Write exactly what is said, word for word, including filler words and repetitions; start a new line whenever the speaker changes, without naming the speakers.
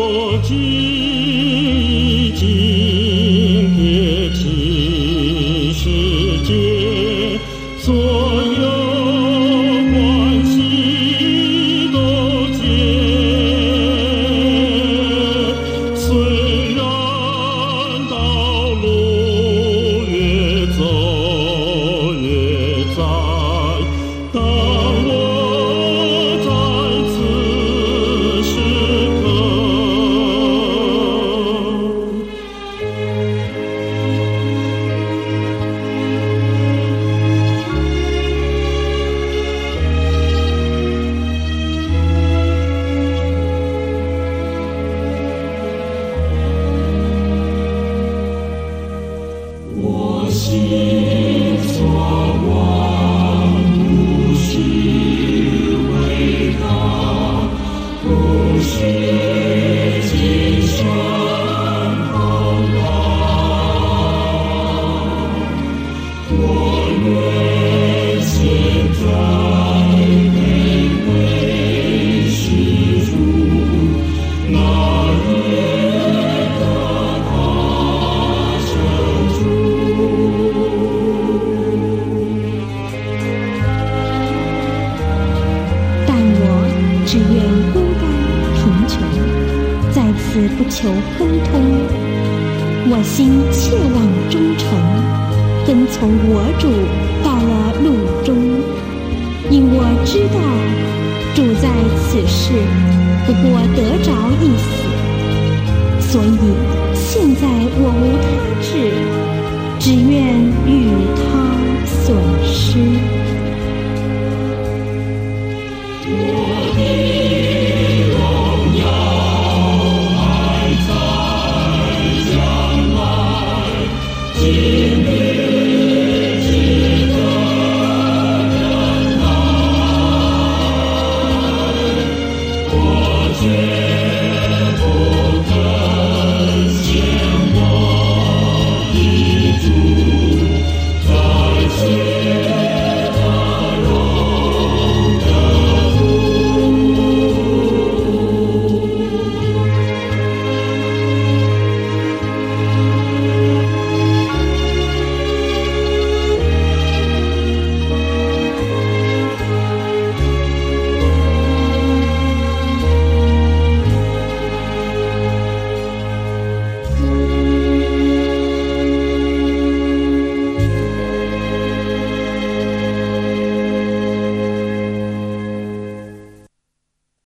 我几经撇弃世界，所有欢喜都结。虽然道路越走越窄，当我在此时刻我心所望，不须为他，不须谨慎恐怕。我愿现在卑微施主，那日得他生主。
但我只愿孤单贫穷，在此不求亨通。我心切望忠诚，跟从我主到了路中，因我知道主在此事不过得着一死，所以现在我无他志，只愿与他损失。
我的荣耀还在将来，今日值得忍耐，我决